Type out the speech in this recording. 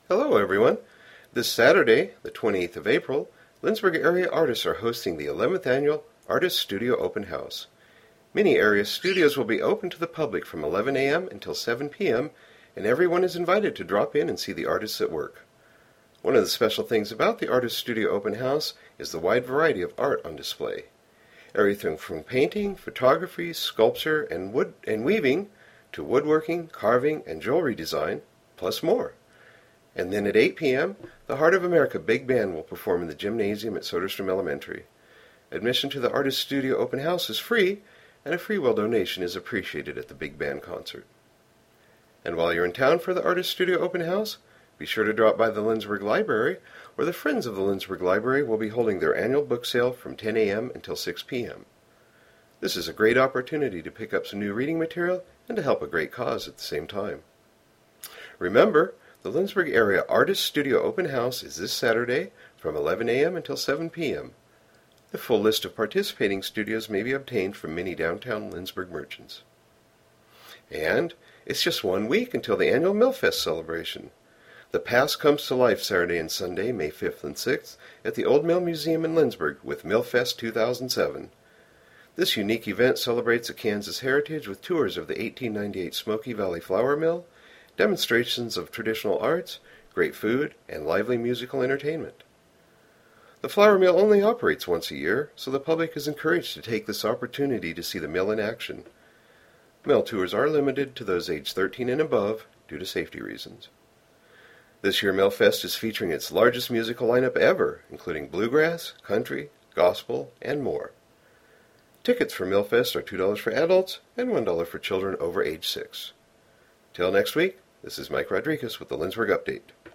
Hello, everyone. This Saturday, the 28th of April, Lindsborg area artists are hosting the 11th annual Artist Studio Open House. Many area studios will be open to the public from 11 a.m. until 7 p.m., and everyone is invited to drop in and see the artists at work. One of the special things about the Artist Studio Open House is the wide variety of art on display. Everything from painting, photography, sculpture, and weaving, to woodworking, carving, and jewelry design, plus more. And then at 8 p.m., the Heart of America Big Band will perform in the gymnasium at Soderstrom Elementary. Admission to the Artist Studio Open House is free, and a freewill donation is appreciated at the Big Band concert. And while you're in town for the Artist Studio Open House, be sure to drop by the Lindsborg Library, where the Friends of the Lindsborg Library will be holding their annual book sale from 10 a.m. until 6 p.m. This is a great opportunity to pick up some new reading material and to help a great cause at the same time. Remember, the Lindsborg Area Artist Studio Open House is this Saturday from 11 a.m. until 7 p.m. The full list of participating studios may be obtained from many downtown Lindsborg merchants. And it's just 1 week until the annual Millfest celebration. The past comes to life Saturday and Sunday, May 5th and 6th, at the Old Mill Museum in Lindsborg with Millfest 2007. This unique event celebrates the Kansas heritage with tours of the 1898 Smoky Valley Flour Mill, demonstrations of traditional arts, great food, and lively musical entertainment. The flour mill only operates once a year, so the public is encouraged to take this opportunity to see the mill in action. Mill tours are limited to those aged 13 and above due to safety reasons. This year Millfest is featuring its largest musical lineup ever, including bluegrass, country, gospel, and more. Tickets for Millfest are $2 for adults and $1 for children over age 6. Till next week, this is Mike Rodriguez with the Lindsborg Update.